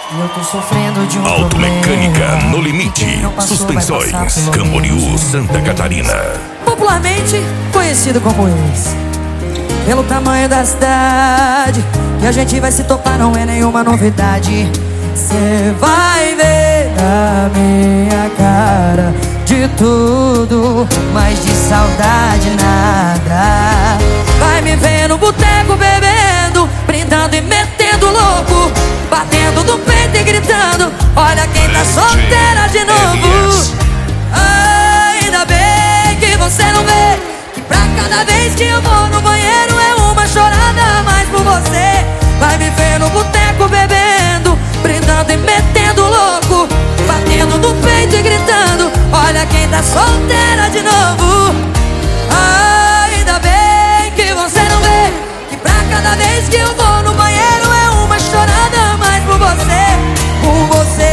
Eu tô sofrendo de um Automecânica problema. no limite. Quem não passou, Suspensões. vai passar, pelo Camboriú, menos. Santa Catarina. Popularmente conhecido como ex. Pelo tamanho da cidade que a gente vai se topar, não é nenhuma novidade. Cê vai ver na minha cara de tudo, mas de saudade nada. Vai me ver no boteco bebendo, brindando e metendo louco, batendo no peito e gritando: olha quem tá solteira de novo. Ainda bem que você não vê que pra cada vez que eu vou no banheiro é uma chorada a mais por você. Vai me ver no boteco bebendo, brindando e metendo louco, batendo no peito e gritando: olha quem tá solteira de novo. Ainda bem que você não vê que pra cada vez que eu vou no banheiro é uma chorada a mais por você. Por você.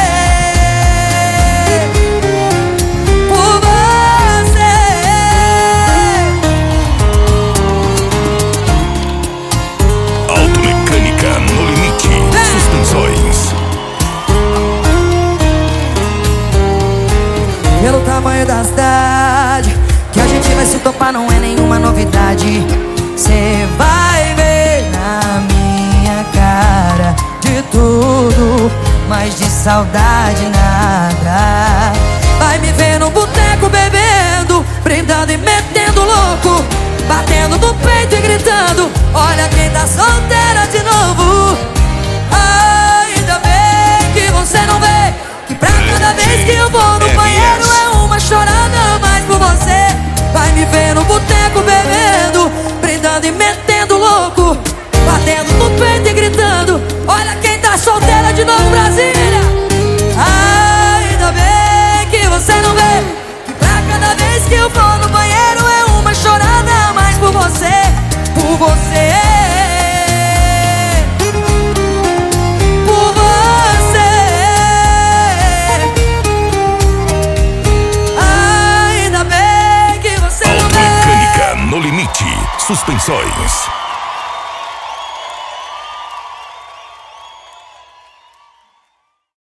Automecânica no limite. Suspensões. Pelo tamanho da cidade que a gente vai se topar, não é nenhuma novidade. Cê vai ver na minha cara de tudo, mas de saudade nada. Vai me ver no boteco bebendo, brindando e metendo louco, batendo no peito e gritando: olha quem tá solteira de novo. Ainda bem que você não vê que pra cada vez que eu vou no banheiro é uma chorada a mais por você. Vai me ver no boteco bebendo, brindando e metendo louco, batendo no peito e gritando: olha quem tá solteira de novo, Brasília. Ainda bem que você não vê que pra cada vez que eu vou no banheiro é uma chorada a mais por você. Por você. Por você. Ainda bem que você não vê. Automecânica no limite. Suspensões.